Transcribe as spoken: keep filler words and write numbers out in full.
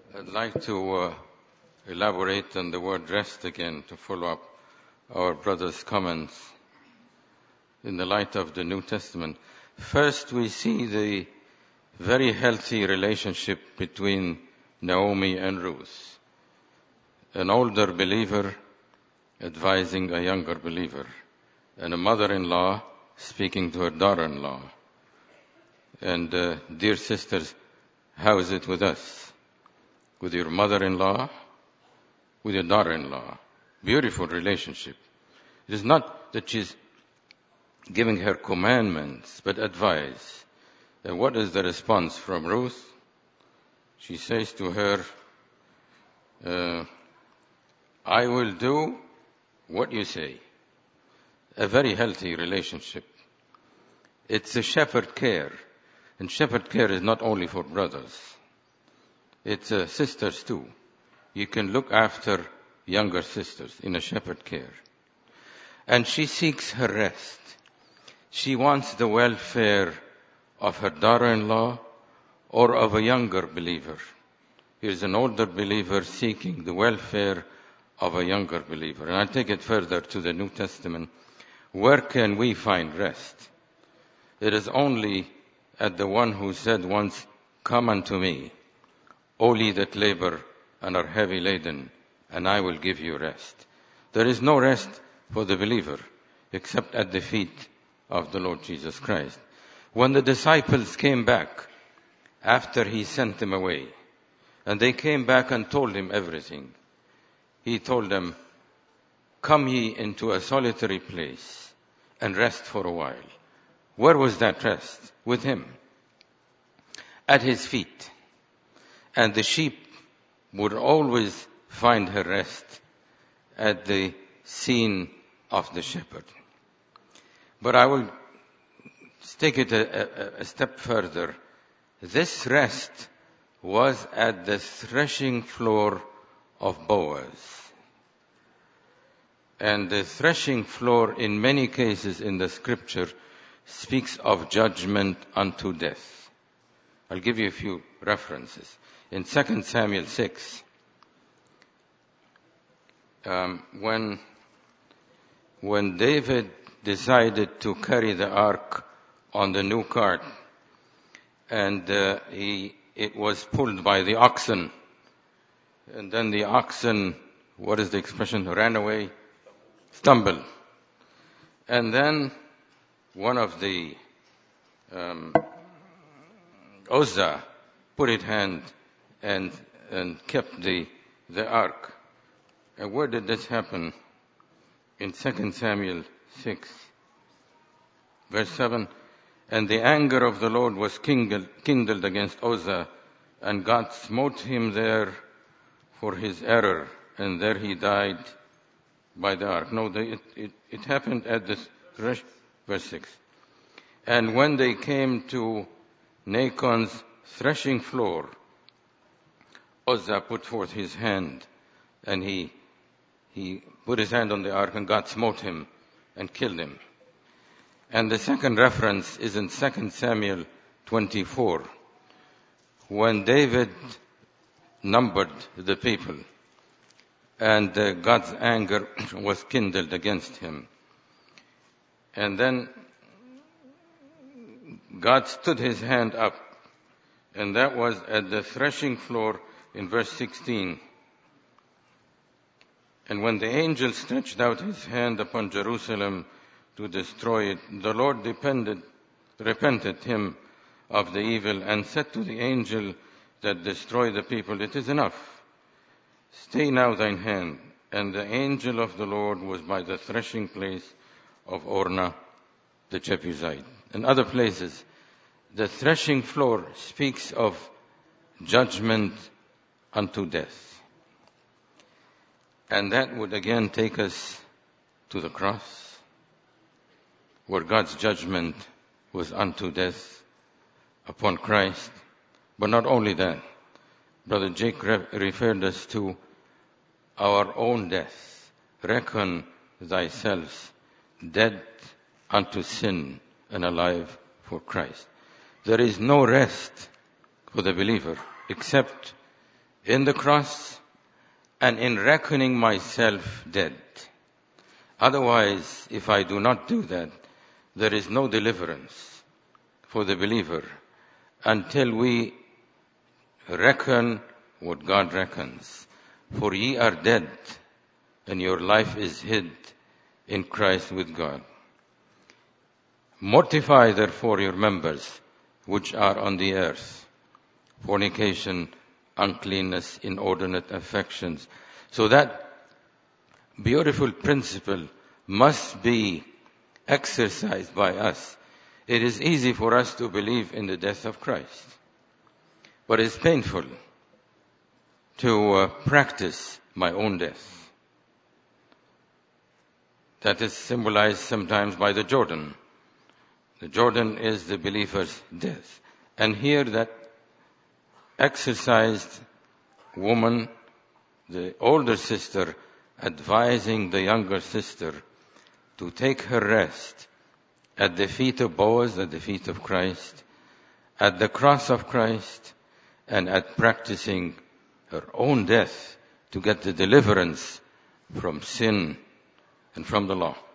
I'd like to uh, elaborate on the word rest again to follow up our brother's comments in the light of the New Testament. First, we see the very healthy relationship between Naomi and Ruth. An older believer advising a younger believer, and a mother-in-law speaking to her daughter-in-law. And uh, dear sisters, how is it with us? With your mother-in-law, with your daughter-in-law. Beautiful relationship. It is not that she's giving her commandments, but advice. And what is the response from Ruth? She says to her, uh, I will do what you say. A very healthy relationship. It's a shepherd care. And shepherd care is not only for brothers. It's uh, sisters too. You can look after younger sisters in a shepherd care. And she seeks her rest. She wants the welfare of her daughter-in-law or of a younger believer. Here's an older believer seeking the welfare of a younger believer. And I'll take it further to the New Testament. Where can we find rest? It is only at the one who said once, come unto me, all ye that labor and are heavy laden, and I will give you rest. There is no rest for the believer except at the feet of the Lord Jesus Christ. When the disciples came back after he sent them away, and they came back and told him everything, he told them, come ye into a solitary place and rest for a while. Where was that rest? With him. At his feet. And the sheep would always find her rest at the scene of the shepherd. But I will take it a, a, a step further. This rest was at the threshing floor of Boaz. And the threshing floor, in many cases in the scripture, speaks of judgment unto death. I'll give you a few references. In Second Samuel six, um, when, when David decided to carry the ark on the new cart, and uh, he, it was pulled by the oxen, and then the oxen, what is the expression, ran away? Stumble. And then one of the um, Uzzah put his hand and and kept the the ark. And where did this happen? In Second Samuel six, verse seven. And the anger of the Lord was kindled, kindled against Uzzah, and God smote him there for his error, and there he died by the ark. No, they, it, it, it happened at this, verse six. And when they came to Nachon's threshing floor, Uzzah put forth his hand, and he, he put his hand on the ark, and God smote him and killed him. And the second reference is in Second Samuel twenty-four, when David numbered the people, and uh, God's anger was kindled against him. And then God stood his hand up, and that was at the threshing floor in verse sixteen. And when the angel stretched out his hand upon Jerusalem to destroy it, the Lord depended, repented him of the evil and said to the angel that destroyed the people, it is enough. Stay now thine hand. And the angel of the Lord was by the threshing place of Ornah the Jebusite. In other places, the threshing floor speaks of judgment unto death. And that would again take us to the cross, where God's judgment was unto death upon Christ. But not only that, Brother Jake referred us to our own death. Reckon thyself dead unto sin and alive for Christ. There is no rest for the believer except in the cross and in reckoning myself dead. Otherwise, if I do not do that, there is no deliverance for the believer until we reckon what God reckons. For ye are dead, and your life is hid in Christ with God. Mortify therefore your members which are on the earth, fornication, uncleanness, inordinate affections. So that beautiful principle must be exercised by us. It is easy for us to believe in the death of Christ, but it's painful to uh, practice my own death. That is symbolized sometimes by the Jordan. The Jordan is the believer's death. And here that exercised woman, the older sister, advising the younger sister to take her rest at the feet of Boaz, at the feet of Christ, at the cross of Christ, and at practicing her own death to get the deliverance from sin and from the law.